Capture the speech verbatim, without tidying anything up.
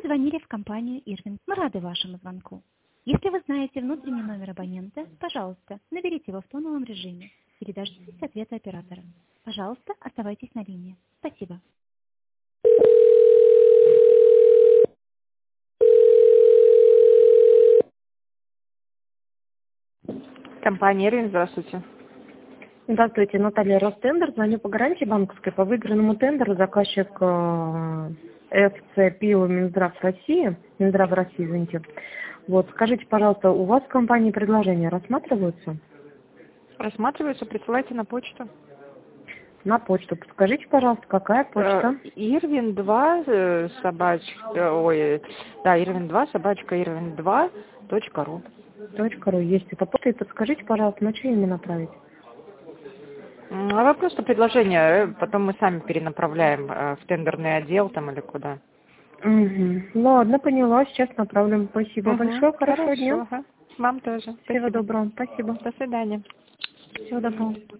позвонили в компанию Ирвин. Мы рады вашему звонку. Если вы знаете внутренний номер абонента, пожалуйста, наберите его в тоновом режиме или дождитесь ответа оператора. Пожалуйста, оставайтесь на линии. Спасибо. Компания Ирвин, здравствуйте. Здравствуйте, Наталья Ростендер. Звоню по гарантии банковской по выигранному тендеру. Заказчик э, эф цэ ПИО Минздрав России. Минздрав России, извините. Вот, скажите, пожалуйста, у вас в компании предложения рассматриваются? Рассматривается, присылайте на почту. На почту. Подскажите, пожалуйста, какая почта? Ирвин два собачка, ой, да, Ирвин два собачка Ирвин два точка ру. Точка ру. Есть эта почта. И подскажите, пожалуйста, на что именно направить? А вы просто предложение, потом мы сами перенаправляем в тендерный отдел там или куда. Угу. Ладно, поняла. Сейчас направлю. Спасибо Угу. большое. Хорошего Хорошо. дня. Ага. Вам тоже. Всего Спасибо. доброго. Спасибо. До свидания. Всего доброго.